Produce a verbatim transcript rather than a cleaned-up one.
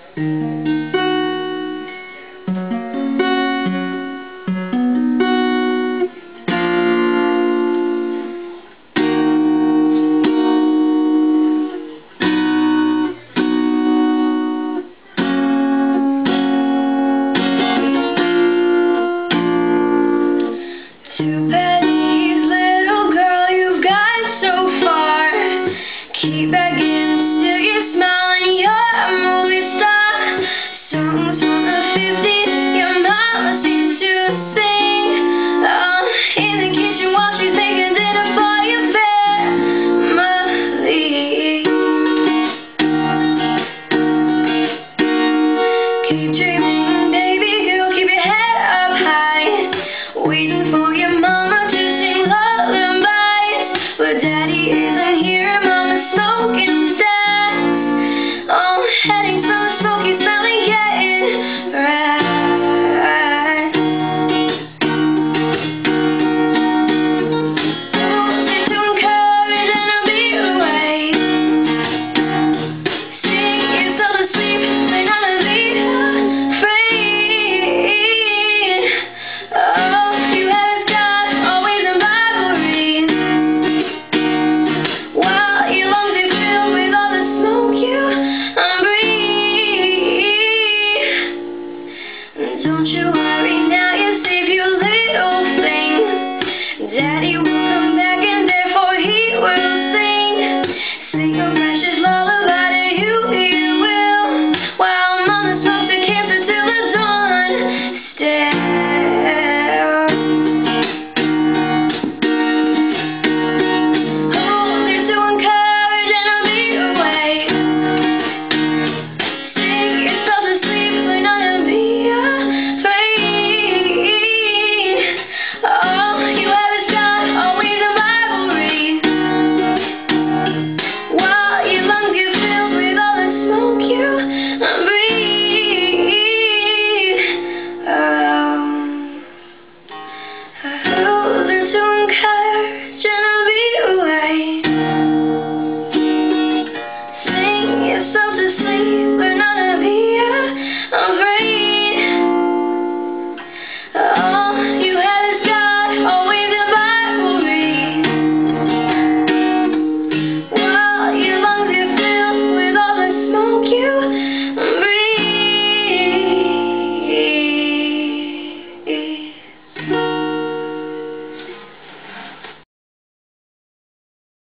Too bad, little girl, you've gone so far. Keep begging till you smile and you're a movie star. Songs from the fifties, your mama seems to sing. Oh, in the kitchen while she's making dinner for your family. Keep dreaming, baby girl, keep your head up high. Waiting for your mama to sing lullabies, but daddy isn't here and mama's smoking stacks. Oh, heading from the smoky smelling, getting right.